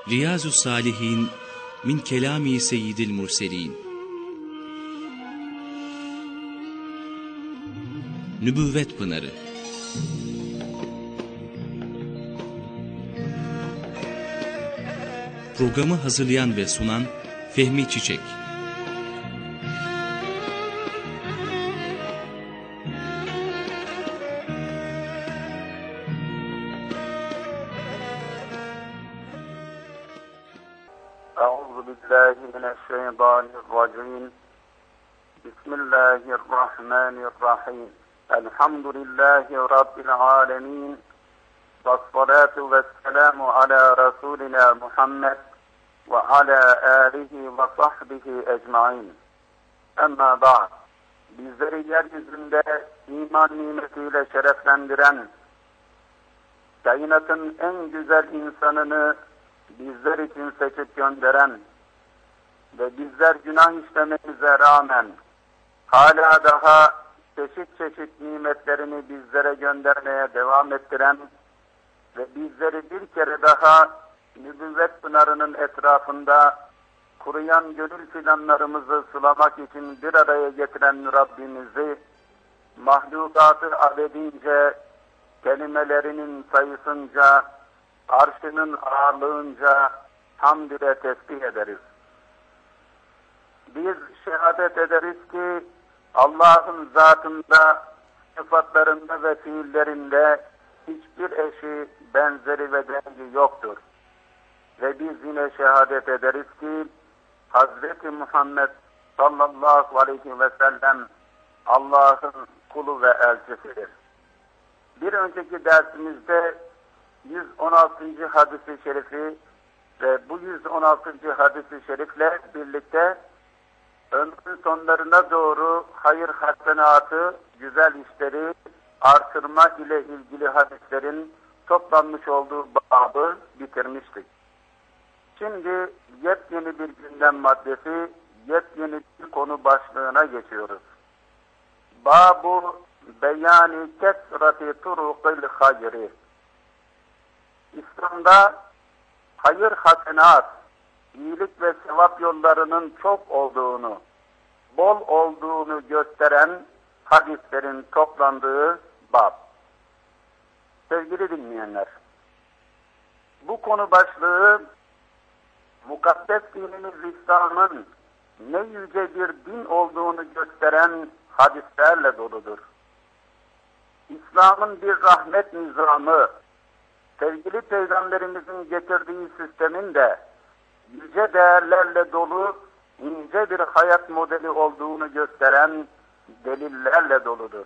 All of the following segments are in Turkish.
Riyazu Salihin min kelami seyyidil murselin. Nübüvvet Pınarı. Programı hazırlayan ve sunan Fehmi Çiçek. Euzubillahimineşşeytanirracim. Bismillahirrahmanirrahim. Elhamdülillahi Rabbil alemin. Vessalatu vesselamu ala Resulina Muhammed ve ala alihi ve sahbihi ecmain. Amma ba'd. Bizleri yeryüzünde iman nimetiyle şereflendiren, kainatın en güzel insanını bizler için seçip gönderen ve bizler günah işlememize rağmen hala daha çeşit çeşit nimetlerini bizlere göndermeye devam ettiren ve bizleri bir kere daha nübüvvet pınarının etrafında kuruyan gönül fidanlarımızı sulamak için bir araya getiren Rabbimizi, mahlukatı adedince, kelimelerinin sayısınca, arşının ağırlığınca hamd ile tesbih ederiz. Biz şehadet ederiz ki Allah'ın zatında, sıfatlarında ve fiillerinde hiçbir eşi, benzeri ve dengi yoktur. Ve biz yine şehadet ederiz ki Hazreti Muhammed sallallahu aleyhi ve sellem Allah'ın kulu ve elçisidir. Bir önceki dersimizde 116. hadis-i şerifi ve bu 116. hadis-i şerifle birlikte ömrün sonlarına doğru hayır hasenatı, güzel işleri artırma ile ilgili hadislerin toplanmış olduğu babı bitirmiştik. Şimdi yepyeni bir gündem maddesi, yepyeni bir konu başlığına geçiyoruz. Babu beyani kesrati turukil hayri. İslam'da hayır hasenat, iyilik ve sevap yollarının çok olduğunu, bol olduğunu gösteren hadislerin toplandığı bab. Sevgili dinleyenler, bu konu başlığı mukaddes dinimiz İslam'ın ne yüce bir din olduğunu gösteren hadislerle doludur. İslam'ın bir rahmet nizamı, sevgili Peygamberimizin getirdiği sistemin de yüce değerlerle dolu, ince bir hayat modeli olduğunu gösteren delillerle doludur.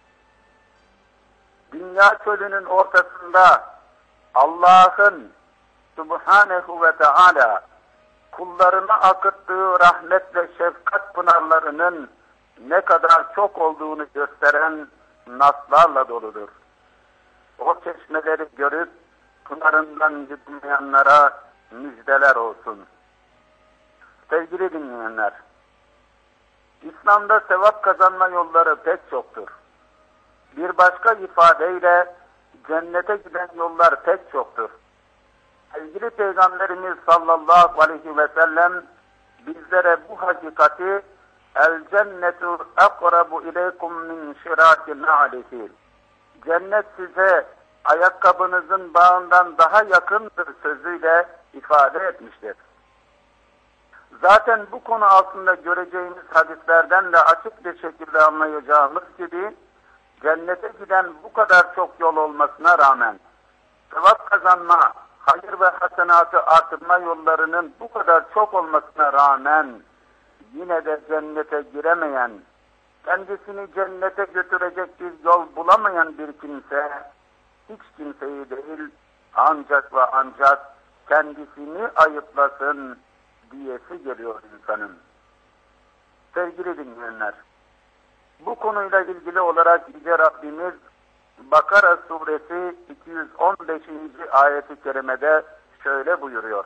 Dünya çölünün ortasında Allah'ın Subhanehu ve Teala kullarına akıttığı rahmet ve şefkat pınarlarının ne kadar çok olduğunu gösteren naslarla doludur. O çeşmeleri görüp pınarından yudumlayanlara müjdeler olsun. Sevgili dinleyenler, İslam'da sevap kazanma yolları pek çoktur. Bir başka ifadeyle cennete giden yollar pek çoktur. Sevgili Peygamberimiz sallallahu aleyhi ve sellem bizlere bu hakikati el cennetu akrabu ileykum min şiraki na'lihi. Cennet size ayakkabınızın bağından daha yakındır sözüyle ifade etmiştir. Zaten bu konu altında göreceğimiz hadislerden de açık bir şekilde anlayacağımız gibi cennete giden bu kadar çok yol olmasına rağmen sevap kazanma, hayır ve hasenatı artırma yollarının bu kadar çok olmasına rağmen yine de cennete giremeyen, kendisini cennete götürecek bir yol bulamayan bir kimse, hiç kimseyi değil ancak ve ancak kendisini ayıplasın diyesi geliyor insanın. Sevgili dinleyenler, bu konuyla ilgili olarak Yüce Rabbimiz Bakara suresi 215. ayeti kerimede şöyle buyuruyor.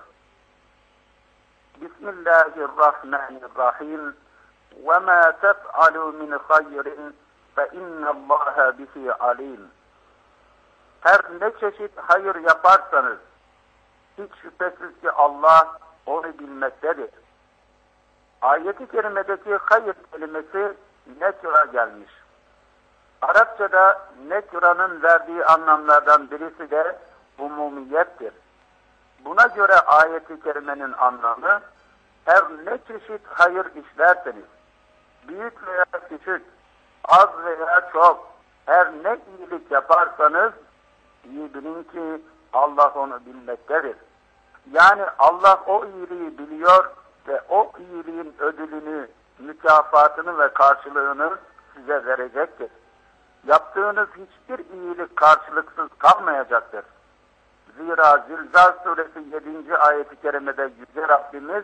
Bismillahirrahmanirrahim. وَمَا تَفْعَلُوا مِنْ خَيْرٍ فَاِنَّ اللّٰهَ بِهِ عَلِيمٌ. Her ne çeşit hayır yaparsanız, Hiç şüphesiz ki Allah onu bilmektedir. Ayet-i kerimedeki hayır kelimesi nekra gelmiş. Arapçada nekra'nın verdiği anlamlardan birisi de umumiyettir. Buna göre ayet-i kerimenin anlamı, her ne çeşit hayır işlerseniz, büyük veya küçük, az veya çok, her ne iyilik yaparsanız, iyi bilin ki Allah onu bilmektedir. Yani Allah o iyiliği biliyor ve o iyiliğin ödülünü, mükafatını ve karşılığını size verecektir. Yaptığınız hiçbir iyilik karşılıksız kalmayacaktır. Zira Zilzal suresi 7. ayet-i kerimede Yüce Rabbimiz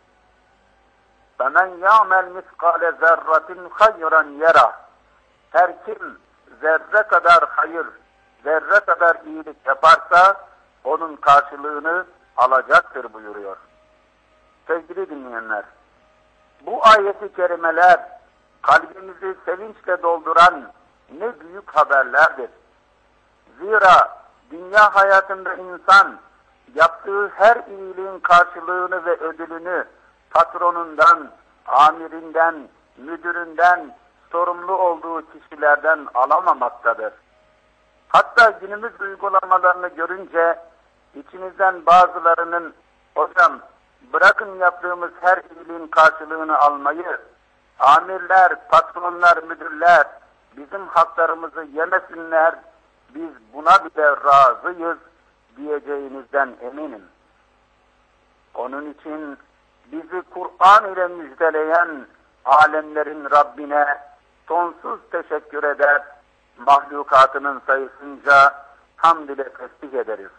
فَمَنْ يَعْمَلْ مِثْقَالَ ذَرَّةٍ خَيْرًا يَرَى Her kim zerre kadar hayır, zerre kadar iyilik yaparsa onun karşılığını alacaktır buyuruyor. Sevgili dinleyenler, bu ayet-i kerimeler kalbimizi sevinçle dolduran ne büyük haberlerdir. Zira dünya hayatında insan yaptığı her iyiliğin karşılığını ve ödülünü patronundan, amirinden, müdüründen, sorumlu olduğu kişilerden alamamaktadır. Hatta günümüz uygulamalarını görünce içimizden bazılarının hocam bırakın yaptığımız her iyiliğin karşılığını almayı, amirler, patronlar, müdürler bizim haklarımızı yemesinler, biz buna bile razıyız diyeceğinizden eminim. Onun için bizi Kur'an ile müjdeleyen alemlerin Rabbine sonsuz teşekkür eder, mahlukatının sayısınca hamd ile tesbih ederiz.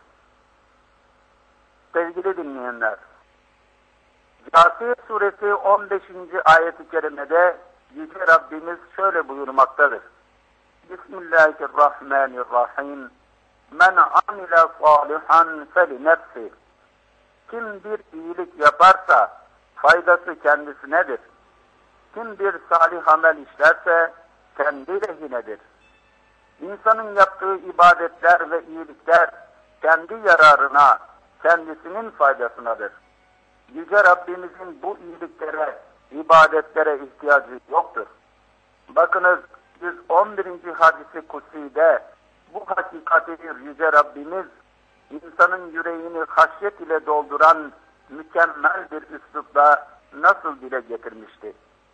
Sevgili dinleyenler, Câsiye suresi 15. ayet-i kerimede Yüce Rabbimiz şöyle buyurmaktadır. Bismillahirrahmanirrahim. Men amile salihan felinefsi. Kim bir iyilik yaparsa faydası kendisinedir. Kim bir salih amel işlerse kendi lehinedir. İnsanın yaptığı ibadetler ve iyilikler kendi yararına, kendisinin faydasınadır. Yüce Rabbimizin bu iyiliklere, ibadetlere ihtiyacı yoktur. Bakınız 111. hadisi kutsi'de bu hakikati Yüce Rabbimiz insanın yüreğini haşyet ile dolduran mükemmel bir üslupla nasıl dile getirmişti?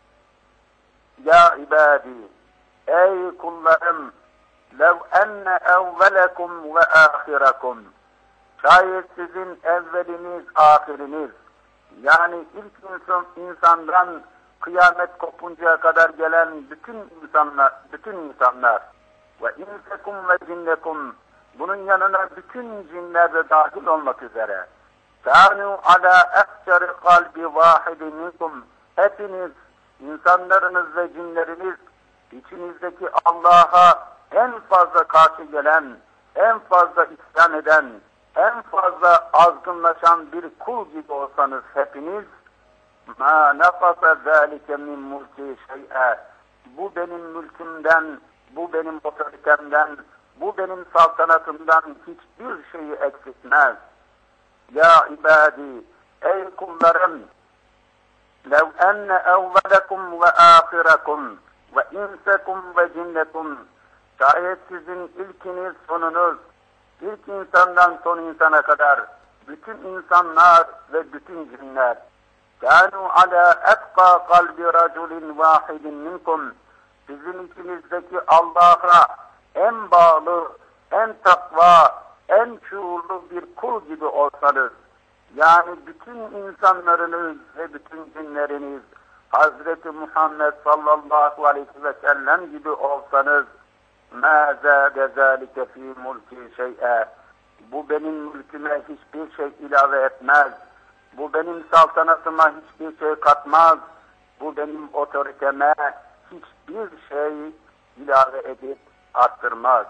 Ya ibadi, ey kullarım, lev enne evvelekum ve ahirakum, şayet sizin evveliniz, ahiriniz, yani ilk insandan kıyamet kopuncaya kadar gelen bütün insanlar ve insekum ve cinnekum, bunun yanına bütün cinler de dahil olmak üzere, kânû alâ efçeri kalbi vâhidin minkum, hepiniz, insanlarınız ve cinleriniz, içinizdeki Allah'a en fazla karşı gelen, en fazla isyan eden, en fazla azgınlaşan bir kul gibi olsanız hepiniz, مَا نَقَصَ ذَٰلِكَ مِنْ مُلْكِ شَيْئًا, bu benim mülkümden, bu benim otoritemden, bu benim saltanatımdan hiçbir şeyi eksiltmez. Ya ibadi, ey kullarım, lev enne evvelekum ve ahirakum ve insekum ve cinnekum, şayet sizin ilkiniz, sonunuz, ilk insandan son insana kadar bütün insanlar ve bütün cinler, kânû alâ etqâ kalbi raculin vâhidin minkum, sizin içinizdeki Allah'a en bağlı, en takva, en şuurlu bir kul gibi olsanız, yani bütün insanlarınız ve bütün cinleriniz Hazreti Muhammed sallallahu aleyhi ve sellem gibi olsanız, مَا زَادَ ذَٰلِكَ ف۪ي مُلْكِ شَيْئًا, bu benim mülküme hiçbir şey ilave etmez, bu benim saltanatıma hiçbir şey katmaz, bu benim otoriteme hiçbir şey ilave edip arttırmaz.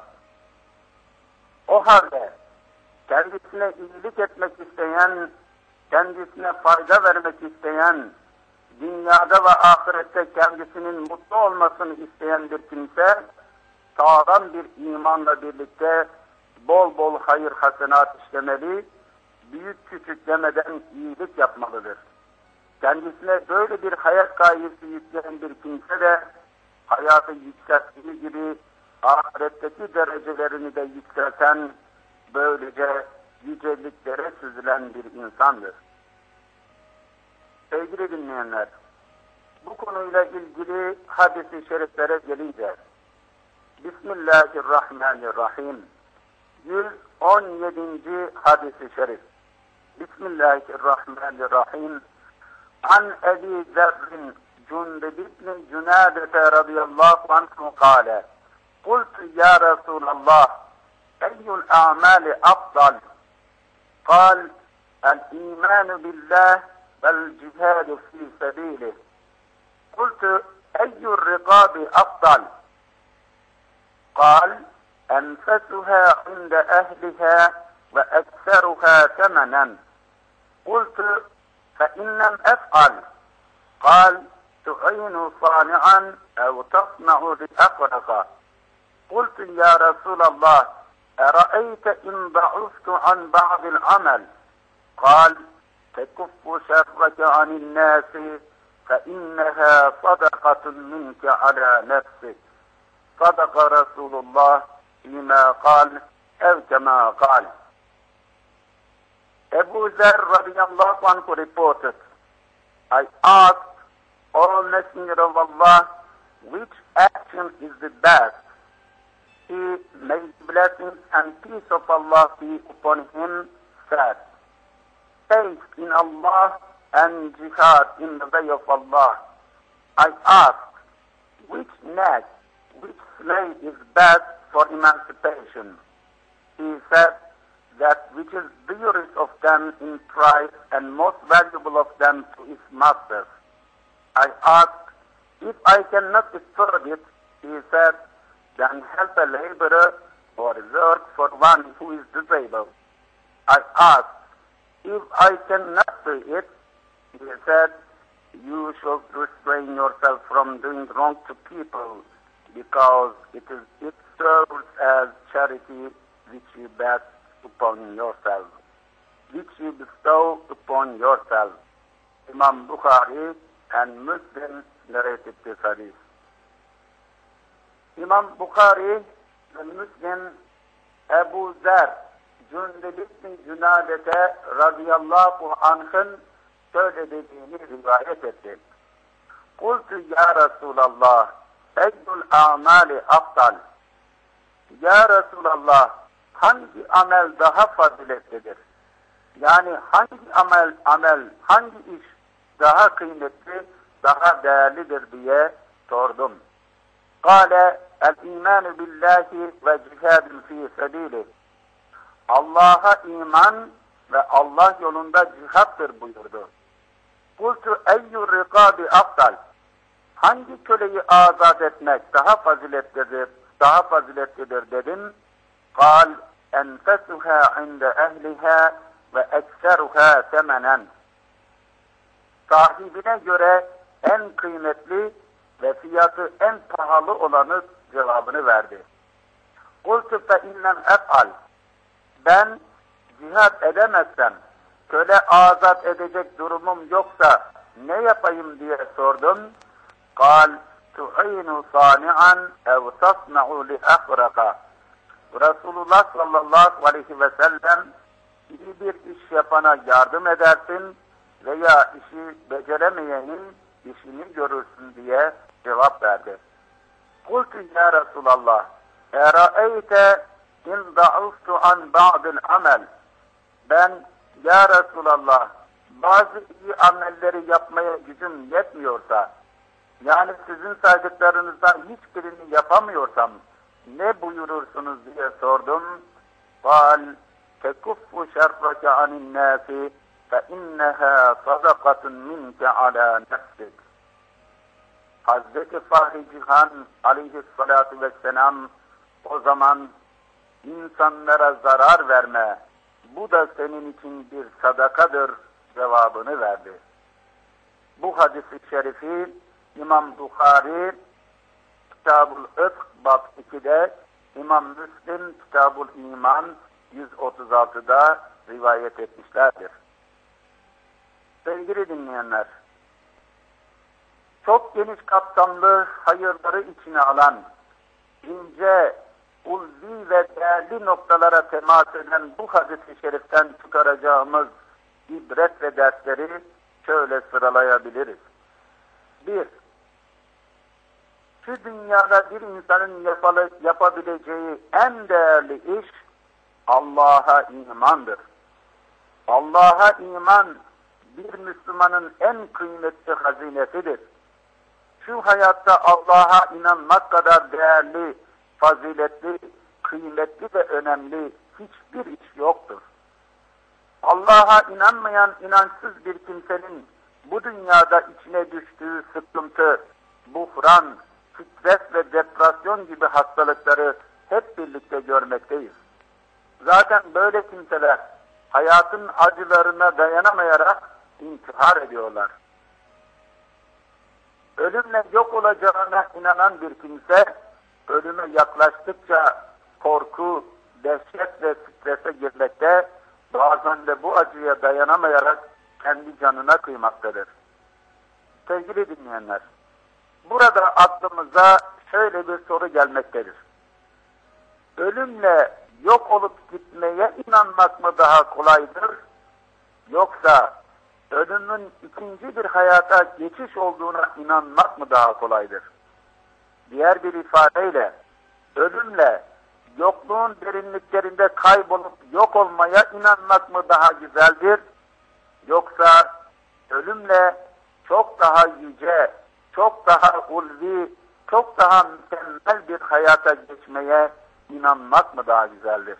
O halde kendisine iyilik etmek isteyen, kendisine fayda vermek isteyen, dünyada ve ahirette kendisinin mutlu olmasını isteyen bir kimse, sağlam bir imanla birlikte bol bol hayır hasenat işlemeli, büyük küçük demeden iyilik yapmalıdır. Kendisine böyle bir hayat gayesi yükleyen bir kimse de hayatı yükselttiği gibi ahiretteki derecelerini de yükselten, böylece yüceliklere süzülen bir insandır. Sevgili dinleyenler, bu konuyla ilgili hadis-i şeriflere gelince, Bismillahirrahmanirrahim, 117. hadis-i şerif. Bismillahirrahmanirrahim. An Ebi Zerrin Cundub ibn Cunadete radıyallahu anhu kâle, Kultu ya Resulallah, eyyul a'mali afdal? Kal, el-imanu billah vel-cihadu fi sebilih. Kultu, eyyul riqabi afdal? Kal, enfesuha inde ehliha ve ekseruha temenen. Kultu, فإن لم أفعل قال تعين صانعا أو تصنع بأقرق. قلت يا رسول الله أرأيت إن ضعفت عن بعض العمل؟ قال تكف شرك عن الناس فإنها صدقة منك على نفسك. صدق رسول الله فيما قال أو كما قال. Ebu Zer radıyallahu anh reported, I asked, O Messenger of Allah, which action is the best? He, may blessings and peace of Allah be upon him, said, faith in Allah and jihad in the way of Allah. I asked, which neck, which slave is best for emancipation? He said, that which is dearest of them in price and most valuable of them to its masters. I asked, if I cannot afford it, he said, then help a laborer or work for one who is disabled. I asked, if I cannot pay it, he said, you should restrain yourself from doing wrong to people, because it serves as charity which you bestow upon yourself. Imam Bukhari and Muslim narrated this hadith. Imam Bukhari ve Muslim Ebu Zer Cundub ibn Cunadete radıyallahu anh'ın şöyle dediğini rivayet etti. Kultu ya Resulallah, eyyul a'mali afdal? Ya Resulallah, hangi amel daha faziletlidir? Yani hangi iş daha kıymetli, daha değerlidir diye sordum. Kale, el-imanu billahi ve cihadun fi sebilih. Allah'a iman ve Allah yolunda cihattır buyurdu. Kultu eyyur rikabi afdal? Hangi köleyi azat etmek daha faziletlidir dedim. Kal, enfesuha inde ehliha ve ekseruha temenen. Sahibine göre en kıymetli ve fiyatı en pahalı olanı cevabını verdi. Kultu fe innem ef'al. Ben cihat edemezsem, köle azat edecek durumum yoksa ne yapayım diye sordum. Kal, tu'inu sani'an ev tasna'u li ahraka. Resulullah sallallahu aleyhi ve sellem, iyi bir iş yapana yardım edersin veya işi beceremeyenin işini görürsün diye cevap verdi. Kultu ya Resulallah, era'eyte in da'uftu an ba'dil amel. Ben, ya Resulallah, bazı iyi amelleri yapmaya gücüm yetmiyorsa, yani sizin saydıklarınızdan hiçbirini yapamıyorsam, ne buyurursunuz diye sordum. Kal, tekuffu şerreke anin nâfi fe inneha sadakatun minke ala nefsik. Hazreti Fahri Cihan aleyhissalatu vesselam o zaman insanlara zarar verme, bu da senin için bir sadakadır cevabını verdi. Bu hadis-i şerifi İmam Bukhari Kitab-ül Itq bab 2'de, İmam Müslim Kitab-ül İman 136'da rivayet etmişlerdir. Sevgili dinleyenler, çok geniş kapsamlı hayırları içine alan, ince, ulvi ve değerli noktalara temas eden bu hadis-i şeriften çıkaracağımız ibret ve dersleri şöyle sıralayabiliriz. 1. Şu dünyada bir insanın yapabileceği en değerli iş Allah'a imandır. Allah'a iman bir Müslümanın en kıymetli hazinesidir. Şu hayatta Allah'a inanmak kadar değerli, faziletli, kıymetli ve önemli hiçbir iş yoktur. Allah'a inanmayan inançsız bir kimsenin bu dünyada içine düştüğü sıkıntı, buhran, stres ve depresyon gibi hastalıkları hep birlikte görmekteyiz. Zaten böyle kimseler hayatın acılarına dayanamayarak intihar ediyorlar. Ölümle yok olacağına inanan bir kimse, ölüme yaklaştıkça korku, dehşet ve strese girmekte, bazen de bu acıya dayanamayarak kendi canına kıymaktadır. Sevgili dinleyenler, burada aklımıza şöyle bir soru gelmektedir. Ölümle yok olup gitmeye inanmak mı daha kolaydır? Yoksa ölümün ikinci bir hayata geçiş olduğuna inanmak mı daha kolaydır? Diğer bir ifadeyle, ölümle yokluğun derinliklerinde kaybolup yok olmaya inanmak mı daha güzeldir? Yoksa ölümle çok daha yüce, çok daha ulvi, çok daha mükemmel bir hayata geçmeye inanmak mı daha güzeldir?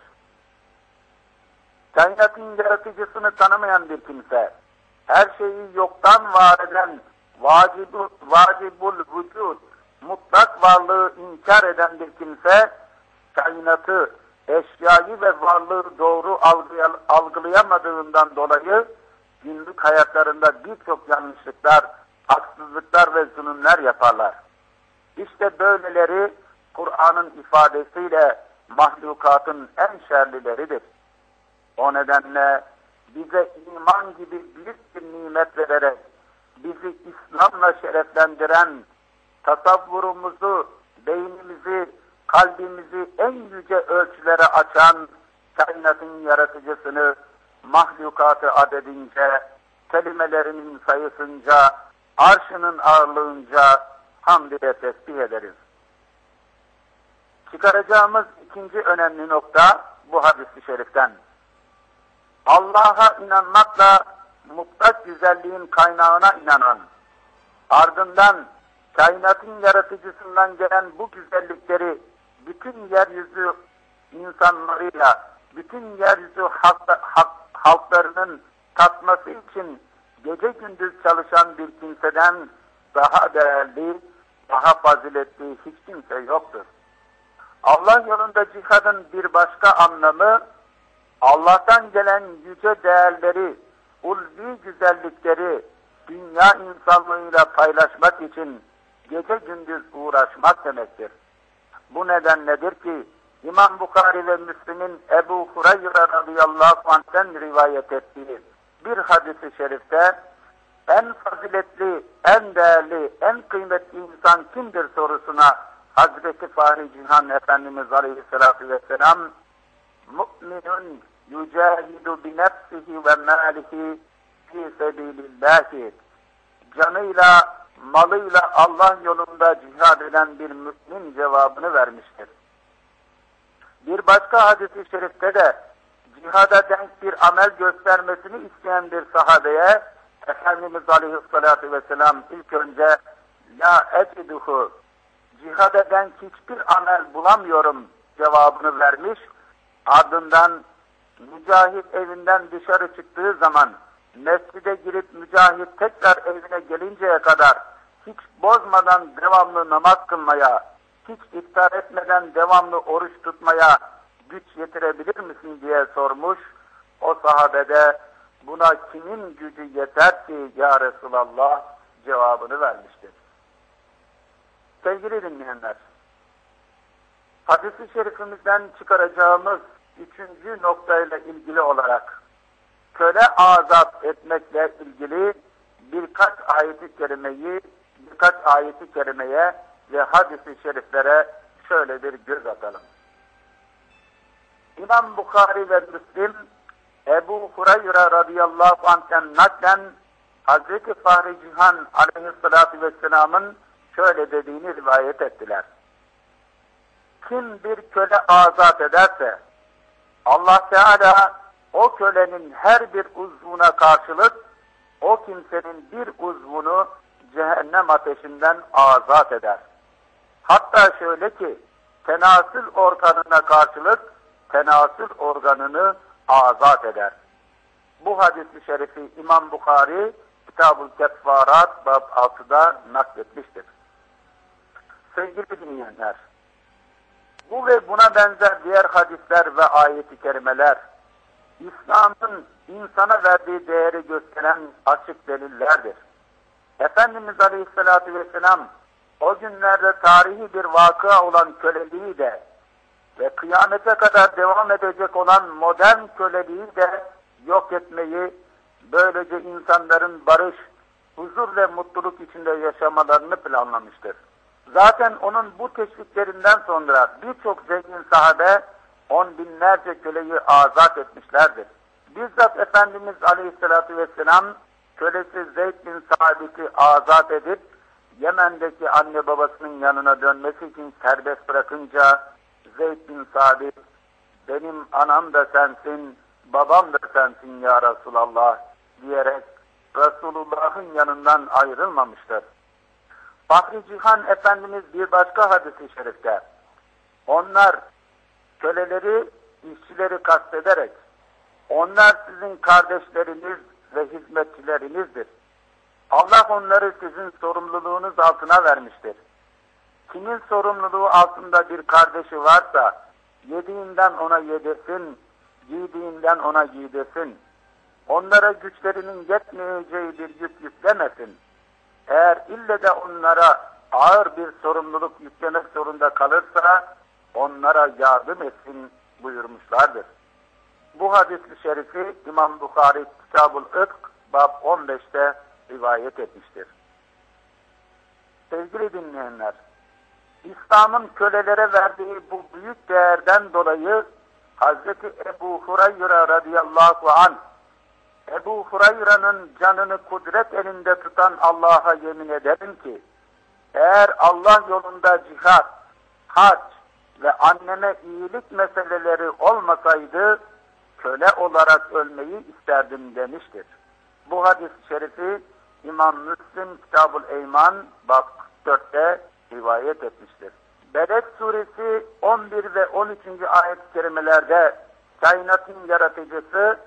Kainatın yaratıcısını tanımayan bir kimse, her şeyi yoktan var eden, vacibul vücud, mutlak varlığı inkar eden bir kimse, kainatı, eşyayı ve varlığı doğru algılayamadığından dolayı günlük hayatlarında birçok yanlışlıklar, haksızlıklar ve zulümler yaparlar. İşte böyleleri Kur'an'ın ifadesiyle mahlukatın en şerlileridir. O nedenle bize iman gibi büyük bir nimet vererek, bizi İslam'la şereflendiren, tasavvurumuzu, beynimizi, kalbimizi en yüce ölçülere açan kainatın yaratıcısını, mahlukatı adedince, kelimelerinin sayısınca, arşının ağırlığınca hamd ile tesbih ederiz. Çıkaracağımız ikinci önemli nokta bu hadis-i şeriften. Allah'a inanmakla mutlak güzelliğin kaynağına inanan, ardından kainatın yaratıcısından gelen bu güzellikleri bütün yeryüzü insanlarıyla, bütün yeryüzü halklarının tatması için gece gündüz çalışan bir kimseden daha değerli, daha faziletli hiç kimse yoktur. Allah yolunda cihadın bir başka anlamı, Allah'tan gelen yüce değerleri, ulvi güzellikleri dünya insanlığıyla paylaşmak için gece gündüz uğraşmak demektir. Bu nedenledir ki İmam Bukhari ve Müslim'in Ebu Hureyre radıyallahu anh'ten rivayet ettiği bir hadis-i şerifte en faziletli, en değerli, en kıymetli insan kimdir sorusuna Hazreti Fahri Cihan Efendimiz Aleyhisselatü Vesselam "Mu'minun yücahidu binefsihi ve mâlihi fî sebîlillâhi" canıyla, malıyla Allah yolunda cihad eden bir mümin cevabını vermiştir. Bir başka hadis-i şerifte de cihada denk bir amel göstermesini isteyen bir sahabeye Efendimiz Aleyhisselatü Vesselam ilk önce "La eciduhu" cihada denk hiçbir amel bulamıyorum cevabını vermiş, ardından mücahit evinden dışarı çıktığı zaman mescide girip mücahit tekrar evine gelinceye kadar hiç bozmadan devamlı namaz kılmaya, hiç iftar etmeden devamlı oruç tutmaya güç yetirebilir misin diye sormuş. O sahabede buna kimin gücü yeter ki ya Resulallah cevabını vermiştir. Sevgili dinleyenler, hadis-i şerifimizden çıkaracağımız üçüncü noktayla ilgili olarak köle azat etmekle ilgili birkaç ayeti kerimeye ve hadis-i şeriflere şöyle bir göz atalım. İmam Bukhari ve Müslim, Ebu Hureyre radıyallahu anh'ten naklen Hazreti Fahri Cihan aleyhissalatü vesselamın şöyle dediğini rivayet ettiler. Kim bir köle azat ederse, Allah Teala o kölenin her bir uzvuna karşılık, o kimsenin bir uzvunu cehennem ateşinden azat eder. Hatta şöyle ki, tenasül organına karşılık, tenasül organını azat eder. Bu hadis-i şerifi İmam Bukhari, Kitab-ül Keffarat bab 6'da nakletmiştir. Sevgili dinleyenler, bu ve buna benzer diğer hadisler ve ayet-i kerimeler, İslam'ın insana verdiği değeri gösteren açık delillerdir. Efendimiz Aleyhisselatü Vesselam, o günlerde tarihi bir vakıa olan köleliği de ve kıyamete kadar devam edecek olan modern köleliği de yok etmeyi, böylece insanların barış, huzur ve mutluluk içinde yaşamalarını planlamıştır. Zaten onun bu teşviklerinden sonra birçok zengin sahabe on binlerce köleyi azat etmişlerdir. Bizzat Efendimiz Aleyhisselatü Vesselam kölesi Zeyd bin Sabit'i azat edip Yemen'deki anne babasının yanına dönmesi için serbest bırakınca Zeyd bin Sabit, benim anam da sensin, babam da sensin ya Resulallah diyerek Resulullah'ın yanından ayrılmamıştır. Fahri Cihan Efendimiz bir başka hadis-i şerifte, onlar köleleri, işçileri kastederek, onlar sizin kardeşleriniz ve hizmetçilerinizdir. Allah onları sizin sorumluluğunuz altına vermiştir. Kimin sorumluluğu altında bir kardeşi varsa, yediğinden ona yedirsin, giydiğinden ona giydirsin. Onlara güçlerinin yetmeyeceği bir yük yüklemesin. Eğer ille de onlara ağır bir sorumluluk yüklemek zorunda kalırsa, onlara yardım etsin buyurmuşlardır. Bu hadis-i şerifi İmam Bukhari Kitab-ül Itk bab 15'te rivayet etmiştir. Sevgili dinleyenler, İslam'ın kölelere verdiği bu büyük değerden dolayı Hazreti Ebu Hureyre radıyallahu anh, Ebu Hureyre'nin canını kudret elinde tutan Allah'a yemin ederim ki, eğer Allah yolunda cihat, hac ve anneme iyilik meseleleri olmasaydı, köle olarak ölmeyi isterdim demiştir. Bu hadis-i şerifi İmam Müslim Kitab-ül Eyman bab 4'te rivayet etmiştir. Beled suresi 11 ve 13. ayet-i kerimelerde kainatın yaratıcısı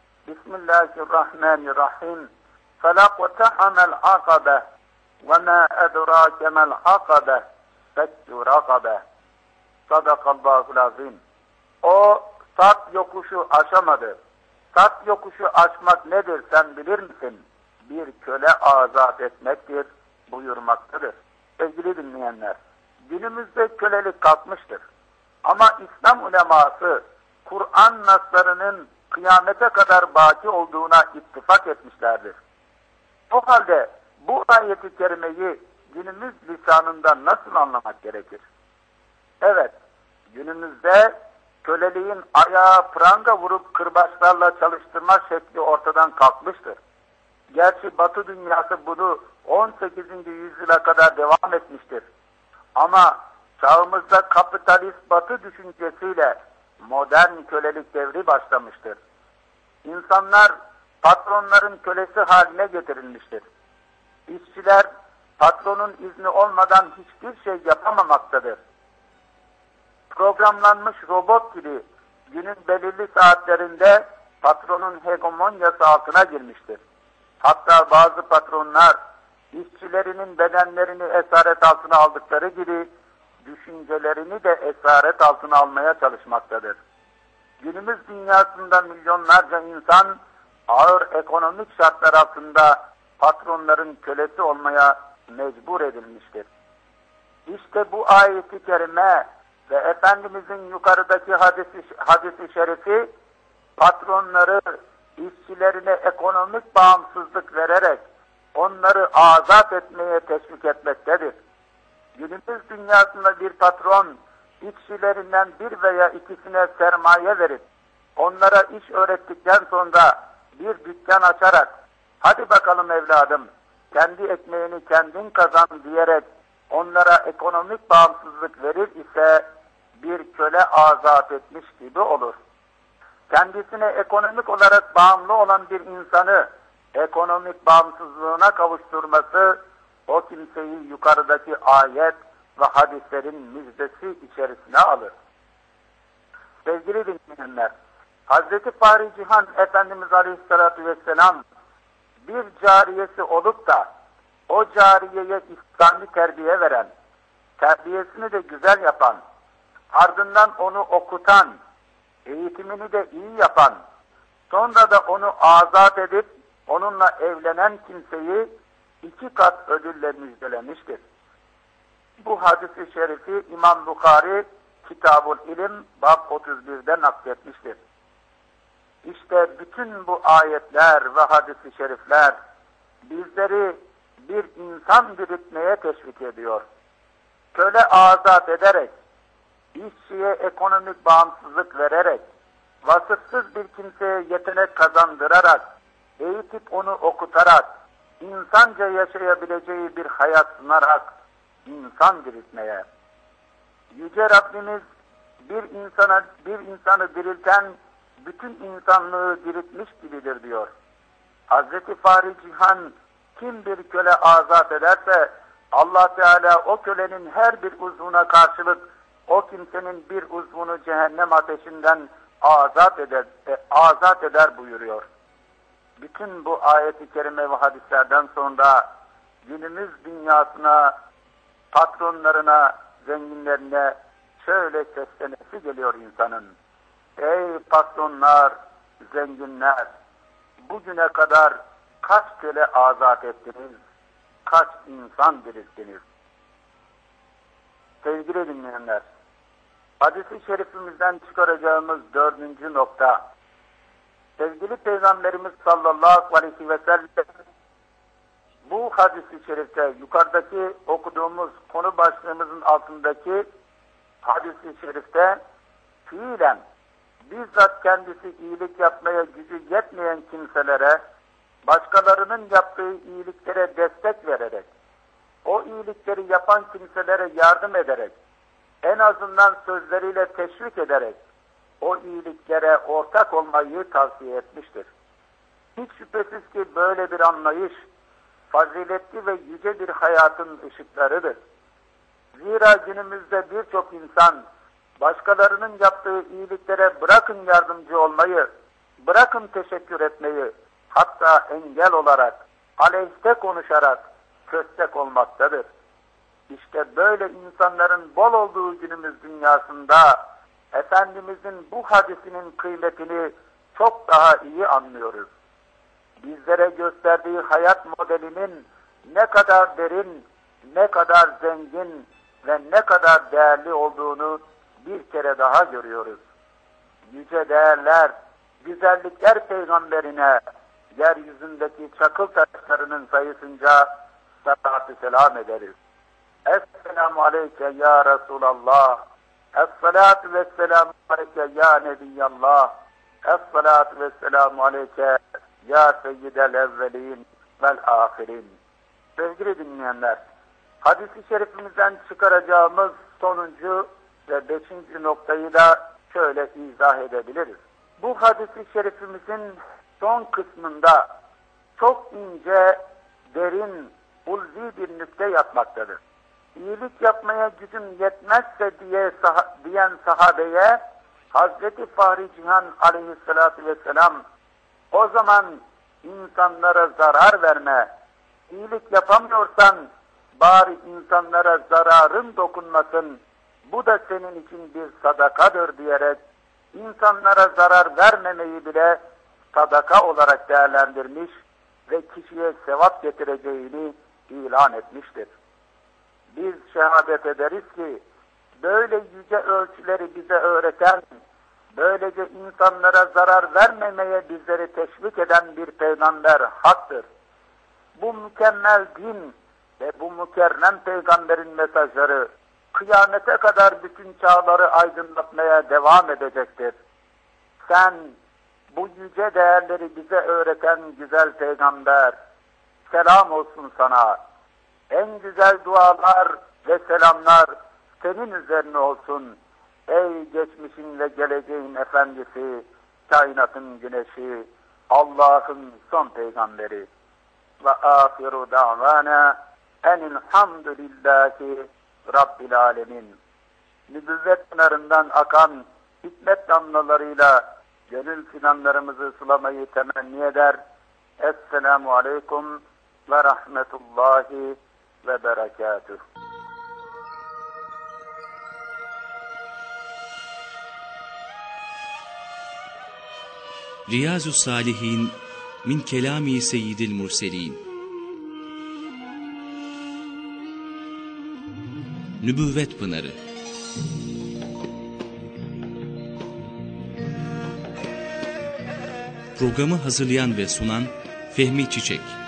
Bismillahirrahmanirrahim فَلَقْتَحَمَ الْعَقَبَةِ وَمَا أَدْرَاكَ مَا الْعَقَبَةِ فَكُّ رَقَبَةِ Sadakallahu azim. O Sat yokuşu aşamadı. Sat yokuşu aşmak nedir sen bilir misin? Bir köle azat etmektir buyurmaktadır. Sevgili dinleyenler, günümüzde kölelik kalkmıştır. Ama İslam uleması Kur'an naslarının kıyamete kadar baki olduğuna ittifak etmişlerdir. O halde bu ayeti kerimeyi günümüz lisanında nasıl anlamak gerekir? Evet, günümüzde köleliğin ayağa pranga vurup kırbaçlarla çalıştırma şekli ortadan kalkmıştır. Gerçi Batı dünyası bunu 18. yüzyıla kadar devam etmiştir. Ama çağımızda kapitalist Batı düşüncesiyle modern kölelik devri başlamıştır. İnsanlar patronların kölesi haline getirilmiştir. İşçiler patronun izni olmadan hiçbir şey yapamamaktadır. Programlanmış robot gibi günün belirli saatlerinde patronun hegemonyası altına girmiştir. Hatta bazı patronlar işçilerinin bedenlerini esaret altına aldıkları gibi düşüncelerini de esaret altına almaya çalışmaktadır. Günümüz dünyasında milyonlarca insan ağır ekonomik şartlar altında patronların kölesi olmaya mecbur edilmiştir. İşte bu ayeti kerime ve Efendimizin yukarıdaki hadisi şerifi patronları işçilerine ekonomik bağımsızlık vererek onları azat etmeye teşvik etmektedir. Günümüz dünyasında bir patron işçilerinden bir veya ikisine sermaye verip onlara iş öğrettikten sonra bir dükkan açarak hadi bakalım evladım kendi ekmeğini kendin kazan diyerek onlara ekonomik bağımsızlık verir ise bir köle azat etmiş gibi olur. Kendisine ekonomik olarak bağımlı olan bir insanı ekonomik bağımsızlığına kavuşturması o kimseyi yukarıdaki ayet ve hadislerin müjdesi içerisine alır. Sevgili dinleyenler, Hazreti Fahri Cihan Efendimiz Aleyhisselatü Vesselam bir cariyesi olup da o cariyeye İslami terbiye veren, terbiyesini de güzel yapan, ardından onu okutan, eğitimini de iyi yapan, sonra da onu azat edip onunla evlenen kimseyi 2 kat ödülle müjdelemiştir. Bu hadis-i şerifi İmam Bukhari Kitab-ül İlim bab 31'de nakletmiştir. İşte bütün bu ayetler ve hadis-i şerifler bizleri bir insan diriltmeye teşvik ediyor. Köle azat ederek, işçiye ekonomik bağımsızlık vererek, vasıfsız bir kimseye yetenek kazandırarak, eğitip onu okutarak, insanca yaşayabileceği bir hayat sunarak insan diriltmeye. Yüce Rabbimiz bir insanı dirilten bütün insanlığı diriltmiş gibidir diyor. Hazreti Fahri Cihan kim bir köle azat eder Allah Teala o kölenin her bir uzvuna karşılık o kimsenin bir uzvunu cehennem ateşinden azat eder buyuruyor. Bütün bu ayet-i kerime ve hadislerden sonra günümüz dünyasına, patronlarına, zenginlerine şöyle seslenesi geliyor insanın. Ey patronlar, zenginler, bugüne kadar kaç köle azat ettiniz, kaç insan dirilttiniz? Sevgili dinleyenler, hadis-i şerifimizden çıkaracağımız 4. nokta, sevgili Peygamberimiz sallallahu aleyhi ve sellem bu hadis-i şerifte yukarıdaki okuduğumuz konu başlığımızın altındaki hadis-i şerifte fiilen bizzat kendisi iyilik yapmaya gücü yetmeyen kimselere başkalarının yaptığı iyiliklere destek vererek, o iyilikleri yapan kimselere yardım ederek, en azından sözleriyle teşvik ederek o iyiliklere ortak olmayı tavsiye etmiştir. Hiç şüphesiz ki böyle bir anlayış faziletli ve yüce bir hayatın ışıklarıdır. Zira günümüzde birçok insan başkalarının yaptığı iyiliklere bırakın yardımcı olmayı, bırakın teşekkür etmeyi, hatta engel olarak, aleyhte konuşarak köstek olmaktadır. İşte böyle insanların bol olduğu günümüz dünyasında Efendimizin bu hadisinin kıymetini çok daha iyi anlıyoruz. Bizlere gösterdiği hayat modelinin ne kadar derin, ne kadar zengin ve ne kadar değerli olduğunu bir kere daha görüyoruz. Yüce değerler, güzellikler peygamberine yeryüzündeki çakıl taşlarının sayısınca salatü selam ederiz. Esselamu aleyke ya Resulallah. Esselatu vesselamu aleyke ya Nebiyallah. Esselatu vesselamu aleyke ya Seyyidel evvelin vel ahirin. Sevgili dinleyenler, hadis-i şerifimizden çıkaracağımız sonuncu ve 5. noktayı da şöyle izah edebiliriz. Bu hadis-i şerifimizin son kısmında çok ince, derin, ulvi bir nükte yapmaktadır. İyilik yapmaya gücüm yetmezse diyen sahabeye Hazreti Fahri Cihan aleyhissalatü vesselam o zaman insanlara zarar verme, iyilik yapamıyorsan bari insanlara zararın dokunmasın, bu da senin için bir sadakadır diyerek insanlara zarar vermemeyi bile sadaka olarak değerlendirmiş ve kişiye sevap getireceğini ilan etmiştir. Biz şehadet ederiz ki böyle yüce ölçüleri bize öğreten, Böylece insanlara zarar vermemeye bizleri teşvik eden bir peygamber haktır. Bu mükemmel din ve bu mükerrem peygamberin mesajları kıyamete kadar bütün çağları aydınlatmaya devam edecektir. Sen bu yüce değerleri bize öğreten güzel peygamber, selam olsun sana. En güzel dualar ve selamlar senin üzerine olsun. Ey geçmişin ve geleceğin efendisi, kainatın güneşi, Allah'ın son peygamberi. Ve ahiru da'vana enilhamdülillahi Rabbil alemin. Nübüvvet pınarından akan hikmet damlalarıyla gönül fidanlarımızı sulamayı temenni eder. Esselamu aleyküm ve rahmetullahi ve berekatuhu. Riyazu's-Salihin min kelami seyyidil murselin. Nübüvvet Pınarı. Programı hazırlayan ve sunan Fehmi Çiçek.